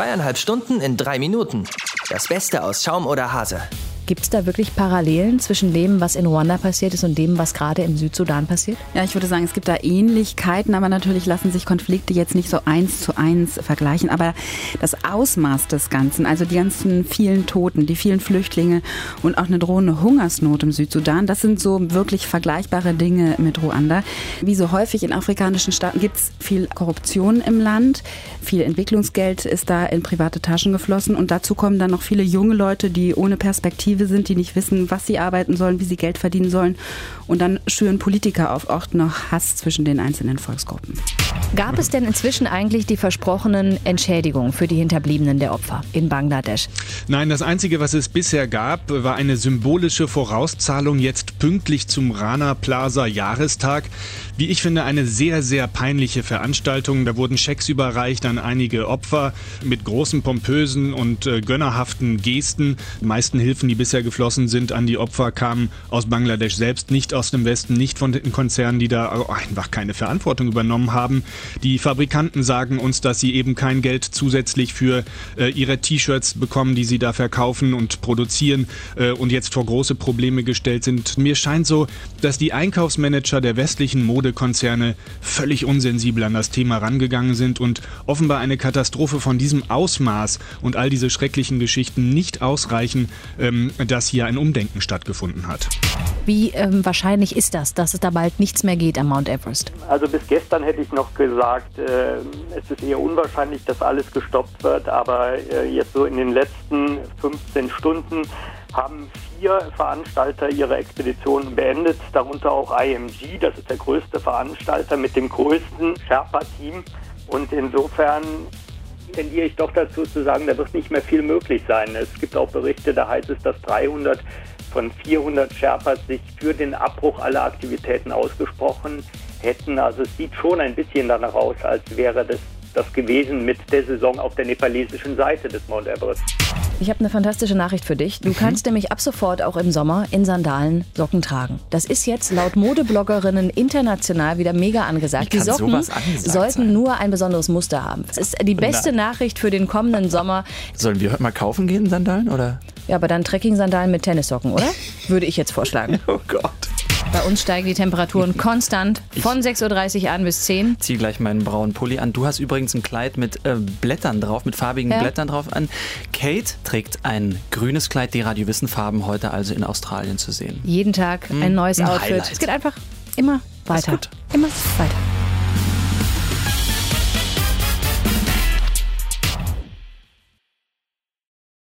3,5 Stunden in 3 Minuten. Das Beste aus Schaum oder Hase. Gibt es da wirklich Parallelen zwischen dem, was in Ruanda passiert ist und dem, was gerade im Südsudan passiert? Ja, ich würde sagen, es gibt da Ähnlichkeiten, aber natürlich lassen sich Konflikte jetzt nicht so 1:1 vergleichen. Aber das Ausmaß des Ganzen, also die ganzen vielen Toten, die vielen Flüchtlinge und auch eine drohende Hungersnot im Südsudan, das sind so wirklich vergleichbare Dinge mit Ruanda. Wie so häufig in afrikanischen Staaten gibt es viel Korruption im Land, viel Entwicklungsgeld ist da in private Taschen geflossen und dazu kommen dann noch viele junge Leute, die ohne Perspektive sind, die nicht wissen, was sie arbeiten sollen, wie sie Geld verdienen sollen. Und dann schüren Politiker auf oft noch Hass zwischen den einzelnen Volksgruppen. Gab es denn inzwischen eigentlich die versprochenen Entschädigungen für die Hinterbliebenen der Opfer in Bangladesch? Nein, das Einzige, was es bisher gab, war eine symbolische Vorauszahlung jetzt pünktlich zum Rana Plaza Jahrestag. Wie ich finde, eine sehr, sehr peinliche Veranstaltung. Da wurden Schecks überreicht an einige Opfer mit großen, pompösen und gönnerhaften Gesten. Die meisten Hilfen, die bisher geflossen sind an die Opfer, kamen aus Bangladesch selbst, nicht aus dem Westen, nicht von den Konzernen, die da einfach keine Verantwortung übernommen haben. Die Fabrikanten sagen uns, dass sie eben kein Geld zusätzlich für ihre T-Shirts bekommen, die sie da verkaufen und produzieren und jetzt vor große Probleme gestellt sind. Mir scheint so, dass die Einkaufsmanager der westlichen Modekonzerne völlig unsensibel an das Thema rangegangen sind und offenbar eine Katastrophe von diesem Ausmaß und all diese schrecklichen Geschichten nicht ausreichen, dass hier ein Umdenken stattgefunden hat. Wie wahrscheinlich ist das, dass es da bald nichts mehr geht am Mount Everest? Also bis gestern hätte ich noch gesagt, es ist eher unwahrscheinlich, dass alles gestoppt wird, aber jetzt so in den letzten 15 Stunden haben 4 Veranstalter ihre Expedition beendet, darunter auch IMG, das ist der größte Veranstalter mit dem größten Sherpa-Team. Und insofern tendiere ich doch dazu zu sagen, da wird nicht mehr viel möglich sein. Es gibt auch Berichte, da heißt es, dass 300 von 400 Sherpas sich für den Abbruch aller Aktivitäten ausgesprochen hätten. Also es sieht schon ein bisschen danach aus, als wäre das gewesen mit der Saison auf der nepalesischen Seite des Mount Everest. Ich habe eine fantastische Nachricht für dich. Du kannst nämlich ab sofort auch im Sommer in Sandalen Socken tragen. Das ist jetzt laut Modebloggerinnen international wieder mega angesagt. Die Socken sollten nur ein besonderes Muster haben. Das ist die beste Nachricht für den kommenden Sommer. Sollen wir heute mal kaufen gehen, Sandalen, oder? Ja, aber dann Trekking-Sandalen mit Tennissocken, oder? Würde ich jetzt vorschlagen. Oh Gott. Bei uns steigen die Temperaturen konstant von 6.30 Uhr an bis 10. Zieh gleich meinen braunen Pulli an. Du hast übrigens ein Kleid mit Blättern drauf, mit farbigen Blättern drauf an. Kate trägt ein grünes Kleid, die Radio Wissen Farben, heute also in Australien zu sehen. Jeden Tag ein neues Outfit. Highlight. Es geht einfach immer weiter. Immer weiter.